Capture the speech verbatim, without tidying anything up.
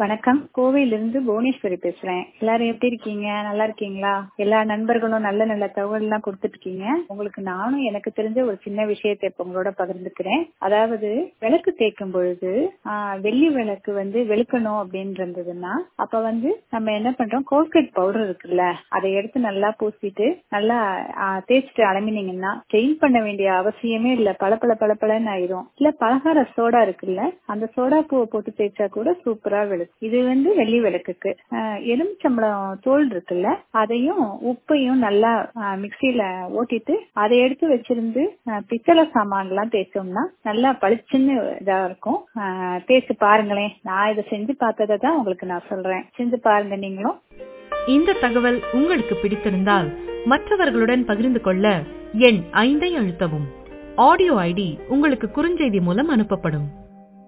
வணக்கம். கோவையிலிருந்து புவனேஸ்வரி பேசுறேன். எல்லாரும் எப்படி இருக்கீங்க? நல்லா இருக்கீங்களா? எல்லா நண்பர்களும் நல்ல நல்ல தகவல் எல்லாம் கொடுத்துட்டு இருக்கீங்க. உங்களுக்கு நானும் எனக்கு தெரிஞ்ச ஒரு சின்ன விஷயத்தை இப்ப உங்களோட பகிர்ந்துக்கிறேன். அதாவது விளக்கு தேய்க்கும் பொழுது ஆஹ் வெள்ளி விளக்கு வந்து வெளுக்கணும் அப்படின்னு இருந்ததுன்னா அப்ப வந்து நம்ம என்ன பண்றோம், கோல்கேட் பவுடர் இருக்குல்ல, அதை எடுத்து நல்லா பூசிட்டு நல்லா தேய்ச்சிட்டு அலம்பினீங்கன்னா ஸ்டெயின் பண்ண வேண்டிய அவசியமே இல்ல. பல பல பல பலன்னு ஆயிரும். இல்ல பலகார சோடா இருக்குல்ல, அந்த சோடா பூவை போட்டு தேய்ச்சா கூட சூப்பரா வெளுக்கும். இது வந்து வெள்ளி விளக்குக்கு. எலுமிச்சம்பழம் தோல் இருக்குல்ல, அதையும் உப்பையும் நல்லா மிக்சியில ஓட்டிட்டு அதை எடுத்து வச்சிருந்து பித்தளை சாமான் எல்லாம் தேய்ச்சோம்னா நல்லா பளிச்சுன்னு இதா இருக்கும். தேய்ச்சி பாருங்களேன். நான் இதை செஞ்சு பார்த்ததை தான் உங்களுக்கு நான் சொல்றேன். செஞ்சு பாருங்க நீங்களும். இந்த தகவல் உங்களுக்கு பிடித்திருந்தால் மற்றவர்களுடன் பகிர்ந்து கொள்ள எண் ஐந்தை அழுத்தவும். ஆடியோ ஐடி உங்களுக்கு குறுஞ்செய்தி மூலம் அனுப்பப்படும்.